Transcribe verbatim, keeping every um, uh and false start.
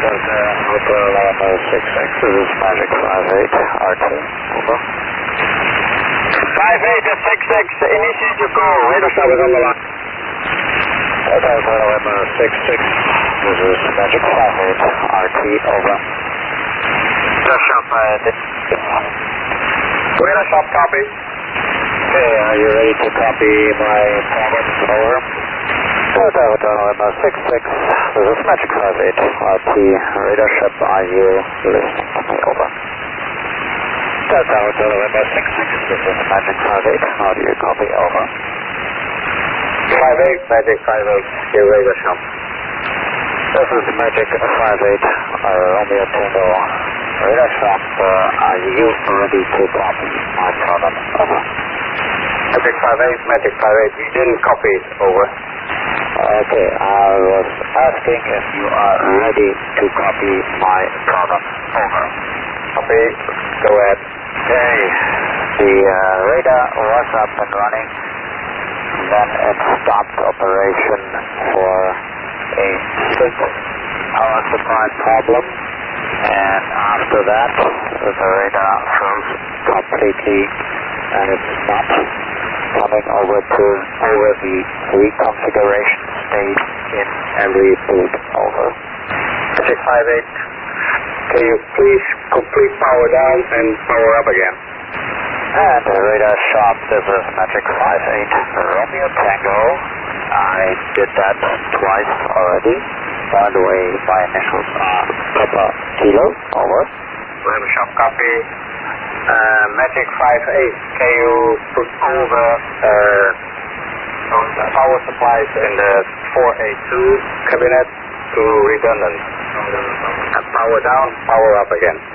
Hotel Lima six six, this is Magic five eight, R two, over. five eight six six, initiate your call, radar shop is on the line. Hotel Lima six six, this is Magic five eight, R T, over. Radar shop, uh, radar shop, copy. Okay, are you ready to copy my problem? Over. Hotel Lima six six, this is Magic five eight, R T, radar shop, are you listening to me? Over. Hotel Lima six six, this is Magic five eight, how do you copy? Over. five eight, Magic five eight, your radar shop. This is Magic five eight, uh, Romeo Tango, radar shop, uh, are you ready to copy my problem? Over. Magic five eight, Magic five eight, you didn't copy it, over. Okay, I was asking if you are ready to copy my problem. Over. Copy, go ahead. Okay, the uh, radar was up and running, then it stopped operation for a simple power supply problem, and after that the radar froze completely and it's not coming over to over the reconfiguration state in every boot. Over. Magic five eight, can you please complete power down and power up again? And the radar shop, this is Magic five eight, Romeo Tango. I did that twice already. By the way, my initials are Papa Kilo. Over. Radar shop, copy. Uh, Magic five eight, can you put over uh, the power supplies in the four eight two cabinet to redundant? And power down, power up again.